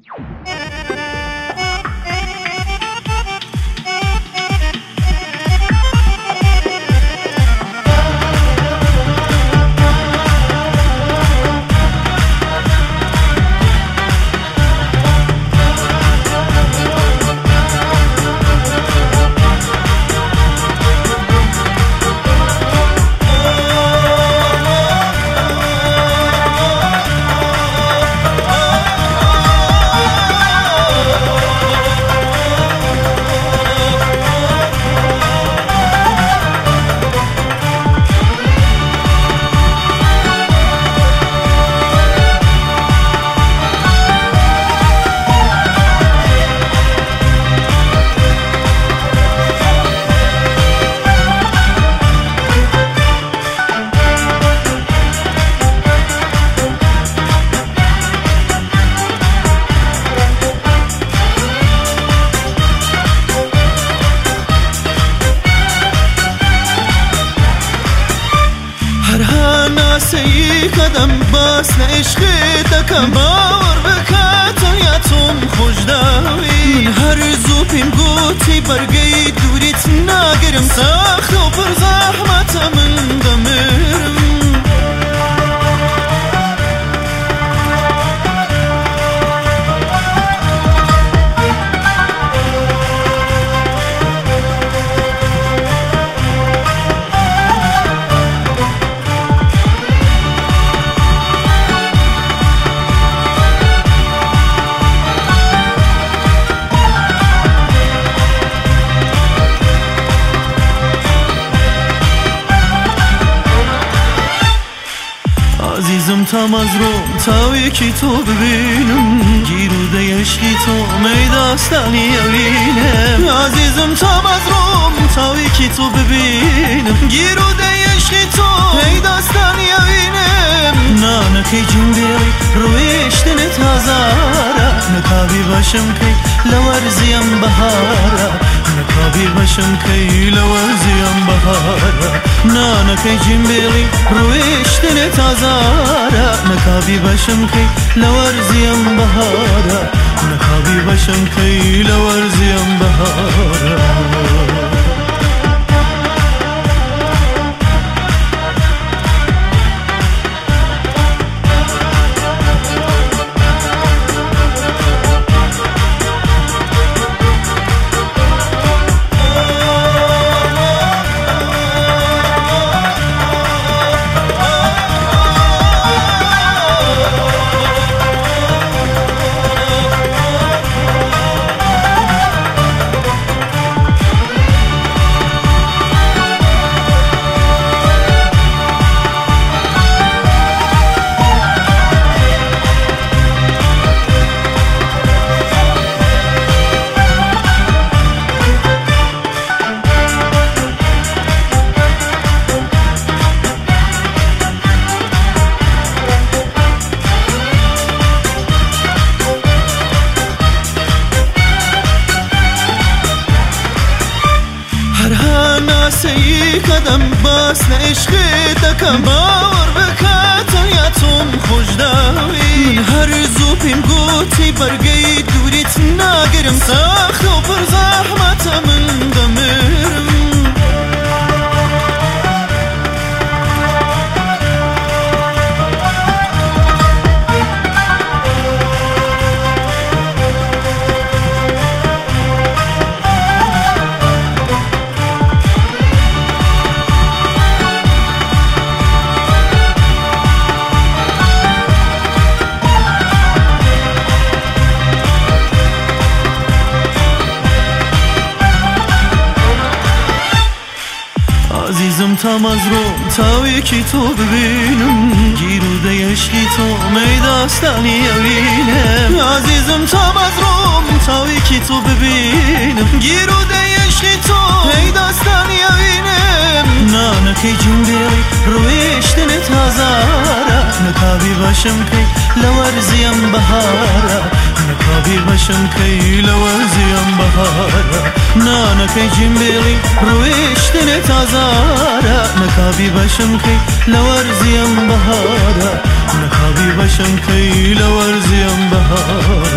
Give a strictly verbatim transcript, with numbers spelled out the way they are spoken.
سی قدم باس عشق دکم باور بکاتم یا توم خوش داوی من هر زو پیم گوتی برگی دوریت نگرم سخت و پر زحمت من دمرم عزیزم تام از روم تاوی کی تو ببینم گیروده عشقی تو میداستانی اولینم عزیزم تام از روم تاوی کی تو ببینم گیروده عشقی تو میداستانی اولینم نه نکی جنبیلی رویشتن تازاره نکابی باشم کی لورزیم بهاره نکابی باشم کی لورزیم بهاره نه نکی جنبیلی رویشتن تازاره نکابی باشم کی لورزیم بهاره نکابی باشم کی لورزیم بهاره سی قدم باس عشق دکم باور بکاتم یا توم خوش داوی من هر زو پیم گوتی برگی دوریت نگرم سخت و پر زحمت من دمرم عزیزم تام از روم تاوی کی تو ببینم گیروده عشقی تو میداستانی اولینم عزیزم تام از روم تاوی کی تو ببینم گیروده عشقی تو میداستانی اولینم نه نکی جنبیلی رویشتن تازاره نکابی باشم کی لورزیم بهاره نکابی باشم کی لورزیم بهاره نه نکی جنبیلی رویشتن تازاره نکابی باشم کی لورزیم بهاره نکابی باشم کی لورزیم بهاره